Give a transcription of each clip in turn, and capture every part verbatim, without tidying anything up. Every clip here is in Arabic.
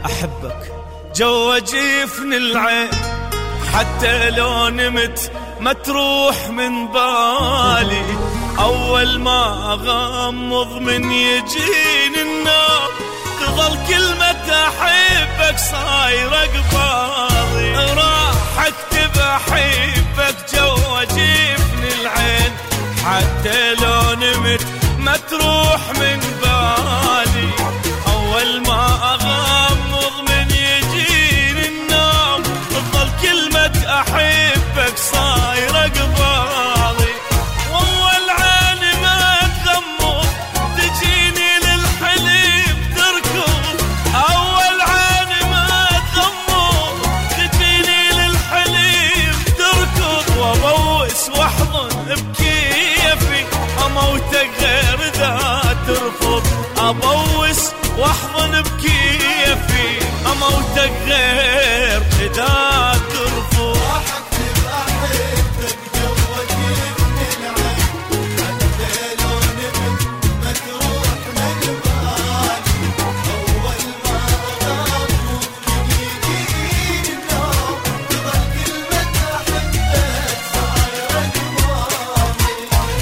أحبك جوا جفن العين، حتى لو نمت ما تروح من بالي. أول ما أغمض من يجيني النوم تظل كلمة أحبك صايرة قبالي. راح أكتب أحبك جوا جفن العين، حتى لو نمت ما تروح من بالي. أول ما أغمض من يجيني النوم تظل كلمة أحبك صايرة قبالي. وأول عيني ما تغمض تجيني للحليم تركض. أول عيني ما تغمض تجيني للحليم تركض. وأبوس وأحضن بكيفي أموتك غير ذا ترفض. أبوس واحضن بكيفي أموتك غير إذا ترفض. راح أكتب أحبك جوا جفن العين، حتى لو نمت ما تروح من بالي. أول ما أغمض من يجيني النوم تظل كلمة أحبك صايرة قبالي.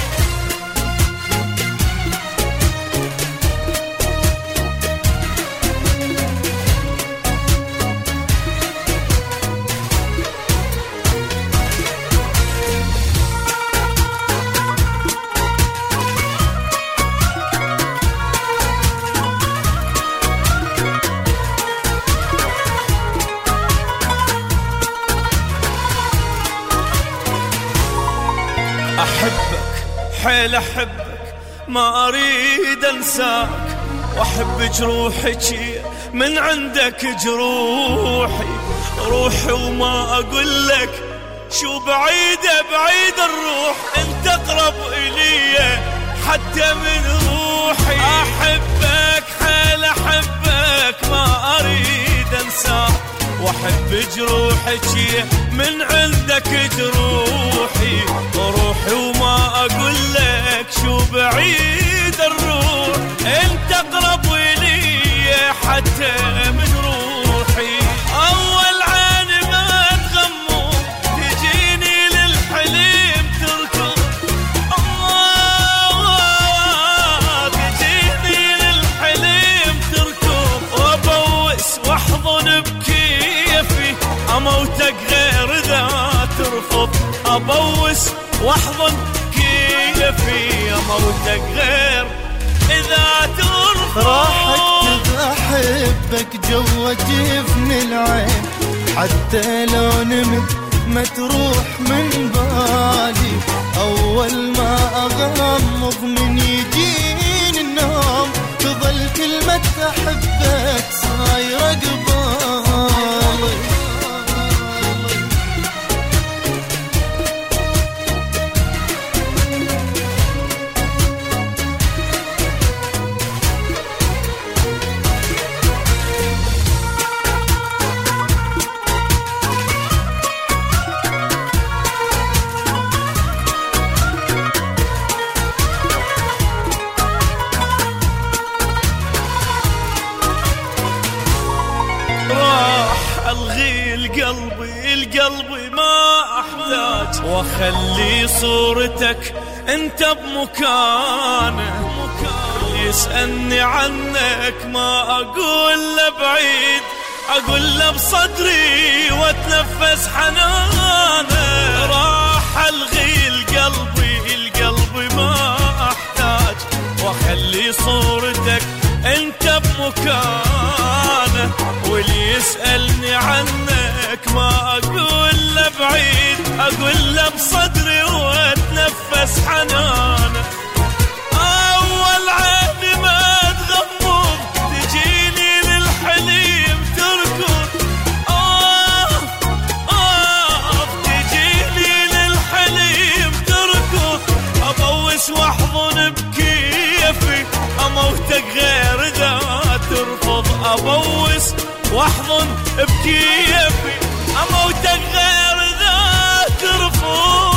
أحبك حيل أحبك ما أريد أنساك، وأحب جروحك من عندك جروحي. روحي وما أقول لك شو بعيدة بعيد الروح، أنت أقرب إلي حتى من روحي. أحبك حيل أحبك ما أريد أنساك، وأحب جروحك من عندك جروحي. روحي وما أقول لك شو بعيد الروح، أنت أقرب إلي حتى من روحي. أول عيني ما تغمض تجيني للحليم تركض. الله تجيني للحليم تركض. وأبوس وأحضن بكيفي أموتك غير ذا ترفض. أبوس واحضن كيفي أموتك غير إذا ترفض. راح أكتب أحبك جوا جفن العين، حتى لو نمت ما تروح من بالي. أول ما أغمض من يجيني النوم تظل كلمة أحبك صايرة قبالي. ألغي القلبي القلبي ما أحتاج، وأخلي صورتك أنت بمكانه. يسألني عنك ما أقول له بعيد، أقول له بصدري وأتنفس حنانه. راح ألغي القلبي القلبي ما أحتاج، وأخلي صورتك أنت بمكانه. واللي يسألني عنك ما أقول له بعيد، أقول له بصدري وأتنفس حنانه. أول عيني ما تغمض تجيني للحليم تركض. آه آه تجيني للحليم تركض. أبوس وأحضن بكيفي أموتك غير ذا ترفض. أبوس واحضن بكيفي أموتك غير ذا ترفض.